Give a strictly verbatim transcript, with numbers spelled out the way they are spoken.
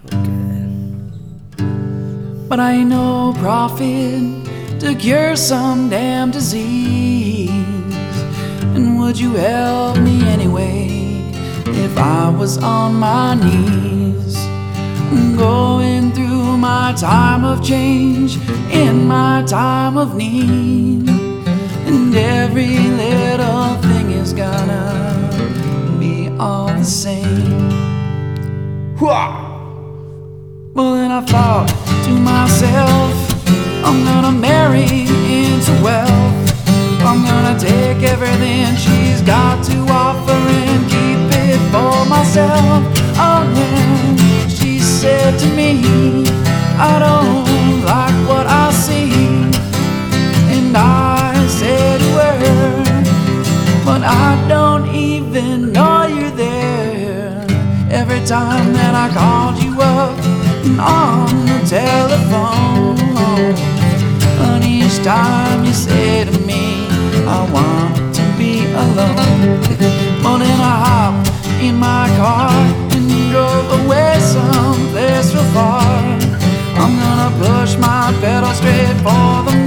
But I ain't no prophet to cure some damn disease. And would you help me anyway if I was on my knees, going through my time of change, in my time of need? And every little thing is gonna be all the same. Well, then I thought to myself, I'm gonna marry into wealth. I'm gonna take everything she's got to offer and keep it for myself. Oh yeah, she said to me, I don't like what I see. And I said to her, but I don't even know you're there. Every time that I called you up on the telephone, and each time you say to me, I want to be alone. Well, then I hopped in my car and drove away someplace real far. I'm gonna push my pedal straight for the